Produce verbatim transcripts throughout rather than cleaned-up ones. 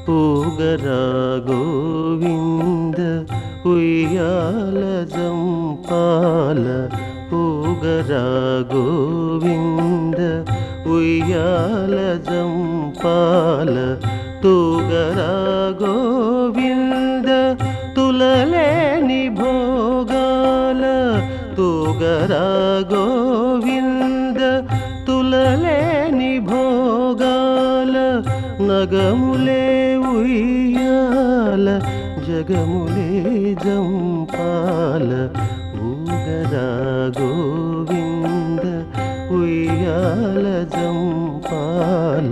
ఊగరా గోవింద ఉయ్యాల జంపాల ఊగరా గోవింద ఉయ్యాల జంపాల తూగరా గోవింద తులలేని భోగాల తూగరా గోవింద తులలేని భోగాల నగములే ఉయ్యాల జగములే జంపాల ఊగరా గోవింద ఉయ్యాల జంపాల.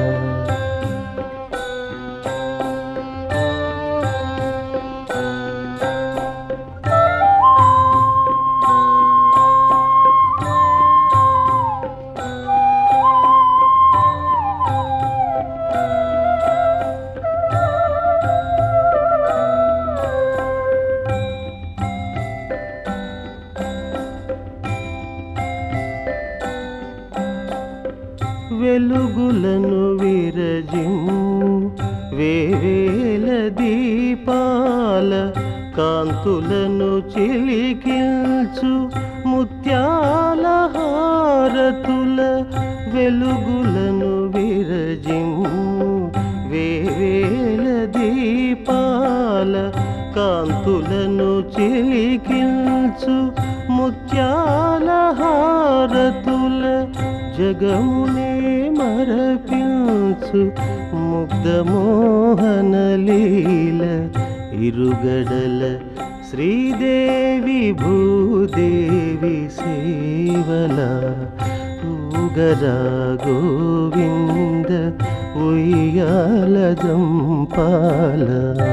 వెలుగులను విరజిమ్ము వేవేల దీపాల కాంతులను చిలికిల్చు ముత్యాల హారతుల వెలుగులను విరజిమ్ము వేవేల దీపాల కాంతులను చిలికిల్చు ముత్యాల హారతుల జగమునే మరపించు ముగ్ధమోహన లీల ఇరుగడల శ్రీదేవి భూదేవి సేవల ఊగరా గోవింద ఉయ్యాల జంపాల.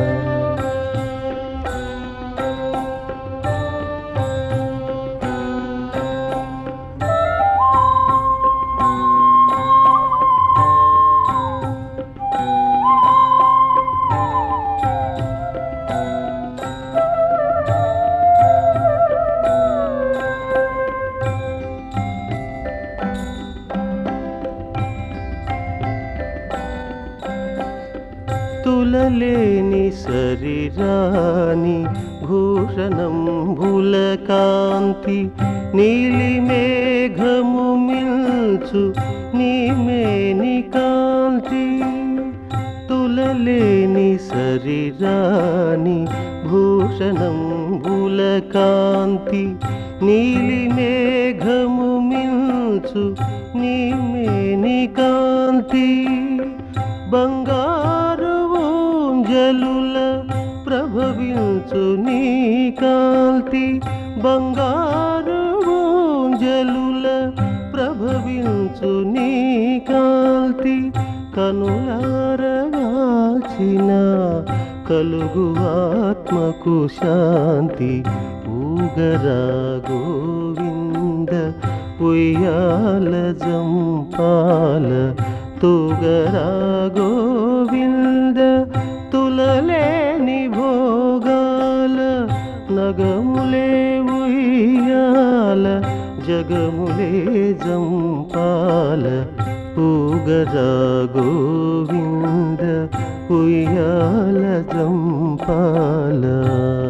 తులలేని శరీరాని భూషణంబుల కాంతి నీలి మేఘము మిల్చు నీమేని కాంతి తులలేని శరీరాని భూషణంబుల కాంతి నీలి మేఘము మిల్చు నీమేని కాంతి బంగారు జలుల ప్రభవించు నీ కాంతి బంగారు జలుల ప్రభవించు నీ కాంతి కనులారగాచిన కలుగు ఆత్మకు శాంతి ఊగరా గోవింద ఉయ్యాల జంపాల తూగరా గోవింద తులలేని భోగాల నగములే ఉయ్యాల జగములే జంపాల ఊగరా గోవింద ఉయ్యాల జంపాల.